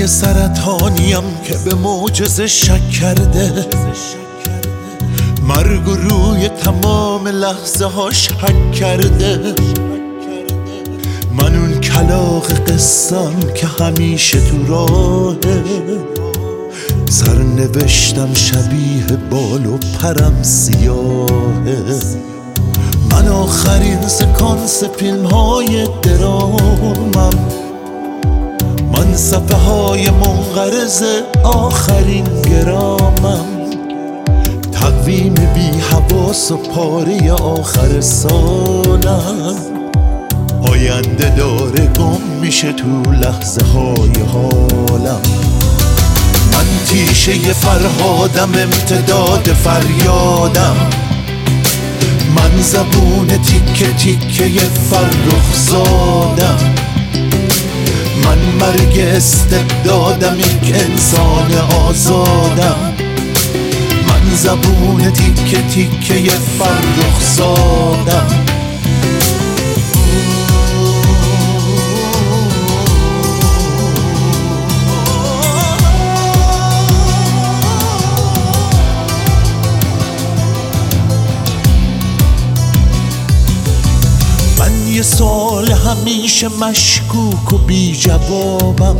یه سرطانیم که به معجزه شک کرده، مرگ روی تمام لحظه هاش حک کرده. من اون کلاغ قصم که همیشه تو راهه، سرنوشتم شبیه بال و پرم سیاهه. من آخرین سکانس فیلم های درامم، من صفحه های منقرض آخرین گرامم. تقویم بی حواس و پاره آخر سالم، آینده داره گم میشه تو لحظه های حالم. من تیشه فرهادم، امتداد فریادم، من زبون تیکه تیکه فرخ زادم. من مرگ استبدادم، یک انسان آزادم، من زبون تیکه تیکه فرخ زادم. یه سال همیشه مشکوک و بی جوابم،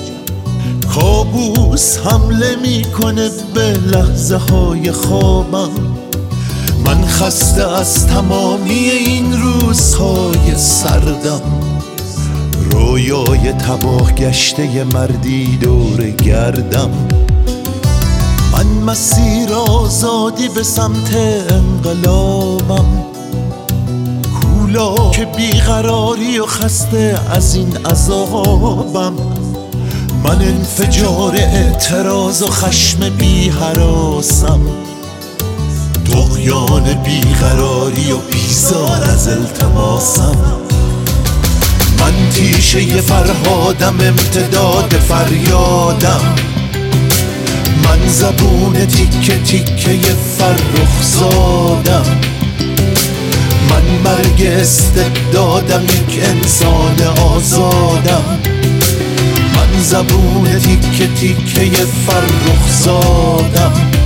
کابوس حمله میکنه به لحظه های خوابم. من خسته از تمامی این روزهای سردم، رویای تباه گشته مردی دور گردم. من مسیر آزادی به سمت انقلابم، که بیقراری و خسته از این عذابم. من انفجار اعتراض و خشم بی هراسم، طغیان بیقراری و بیزار از التماسم. من تیشه فرهادم، امتداد فریادم، من زبون تیکه تیکه فرخ زادم. من مرگ استبدادم، یک انسان آزادم، من زبون تیکه تیکه فرخ زادم.